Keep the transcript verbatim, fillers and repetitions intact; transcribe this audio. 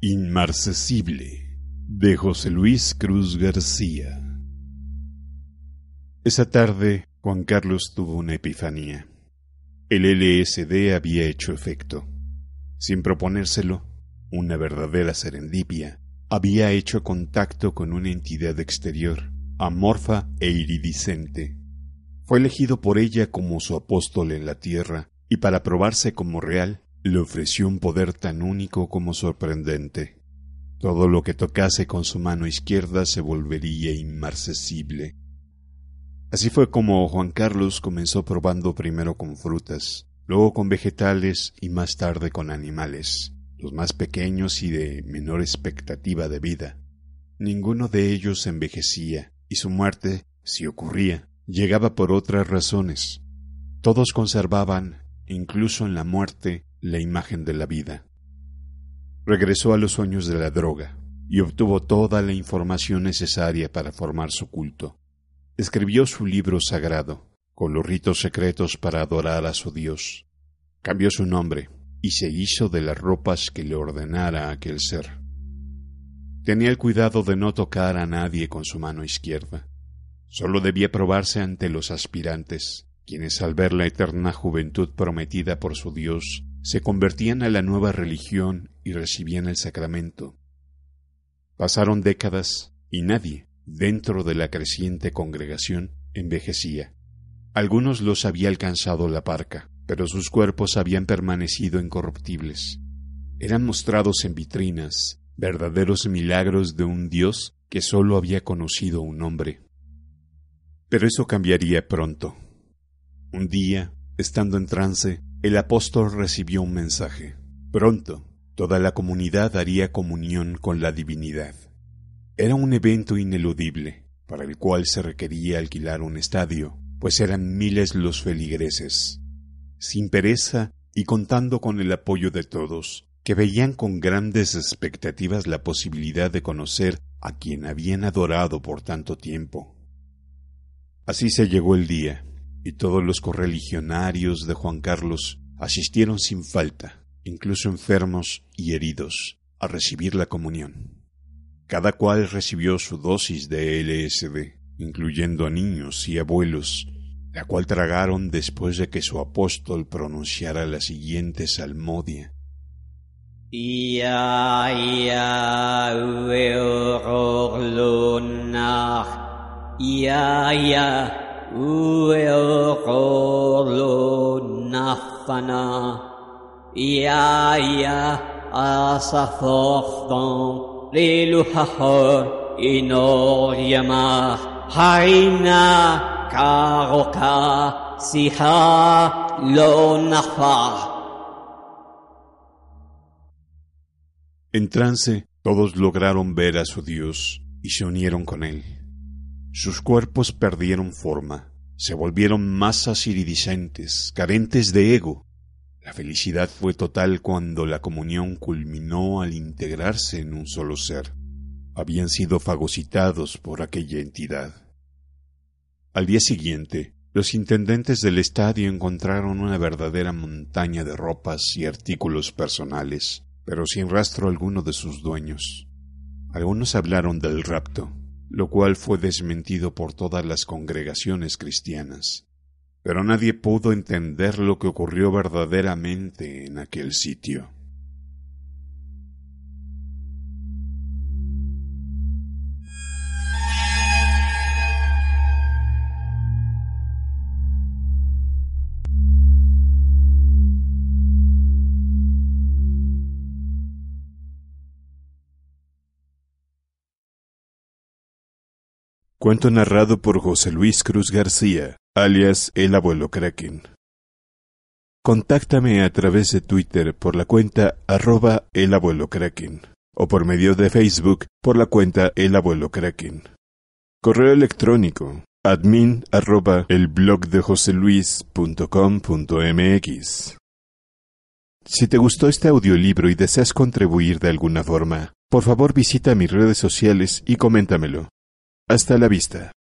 Inmarcesible, de José Luis Cruz García. Esa tarde, Juan Carlos tuvo una epifanía. El L S D había hecho efecto. Sin proponérselo, una verdadera serendipia, había hecho contacto con una entidad exterior, amorfa e iridiscente. Fue elegido por ella como su apóstol en la tierra, y para probarse como real, le ofreció un poder tan único como sorprendente. Todo lo que tocase con su mano izquierda se volvería inmarcesible. Así fue como Juan Carlos comenzó probando primero con frutas, luego con vegetales y más tarde con animales, los más pequeños y de menor expectativa de vida. Ninguno de ellos envejecía, y su muerte, si ocurría, llegaba por otras razones. Todos conservaban, incluso en la muerte, la imagen de la vida. Regresó a los sueños de la droga y obtuvo toda la información necesaria para formar su culto. Escribió su libro sagrado, con los ritos secretos para adorar a su Dios. Cambió su nombre y se hizo de las ropas que le ordenara aquel ser. Tenía el cuidado de no tocar a nadie con su mano izquierda. Solo debía probarse ante los aspirantes, quienes al ver la eterna juventud prometida por su Dios, se convertían a la nueva religión y recibían el sacramento. Pasaron décadas y nadie, dentro de la creciente congregación, envejecía. Algunos los había alcanzado la parca, pero sus cuerpos habían permanecido incorruptibles. Eran mostrados en vitrinas, verdaderos milagros de un Dios que sólo había conocido un hombre. Pero eso cambiaría pronto. Un día, estando en trance, el apóstol recibió un mensaje. Pronto, toda la comunidad haría comunión con la divinidad. Era un evento ineludible, para el cual se requería alquilar un estadio, pues eran miles los feligreses. Sin pereza y contando con el apoyo de todos, que veían con grandes expectativas la posibilidad de conocer a quien habían adorado por tanto tiempo. Así se llegó el día, y todos los correligionarios de Juan Carlos asistieron sin falta, incluso enfermos y heridos, a recibir la comunión. Cada cual recibió su dosis de L S D, incluyendo a niños y abuelos, la cual tragaron después de que su apóstol pronunciara la siguiente salmodia. Ia ia ueorlunach, ia ia ueorlunafana, ia ia asafofdon liluhahor inor yamah, haina karoka siha lo nafa. En trance, todos lograron ver a su Dios y se unieron con él. Sus cuerpos perdieron forma, se volvieron masas iridiscentes, carentes de ego. La felicidad fue total cuando la comunión culminó al integrarse en un solo ser. Habían sido fagocitados por aquella entidad. Al día siguiente, los intendentes del estadio encontraron una verdadera montaña de ropas y artículos personales, pero sin rastro alguno de sus dueños. Algunos hablaron del rapto, lo cual fue desmentido por todas las congregaciones cristianas, pero nadie pudo entender lo que ocurrió verdaderamente en aquel sitio. Cuento narrado por José Luis Cruz García, alias El Abuelo Kraken. Contáctame a través de Twitter por la cuenta arroba El Abuelo Kraken o por medio de Facebook por la cuenta El Abuelo Kraken. Correo electrónico admin arroba el blog de joseluis punto com punto mx. Si te gustó este audiolibro y deseas contribuir de alguna forma, por favor visita mis redes sociales y coméntamelo. Hasta la vista.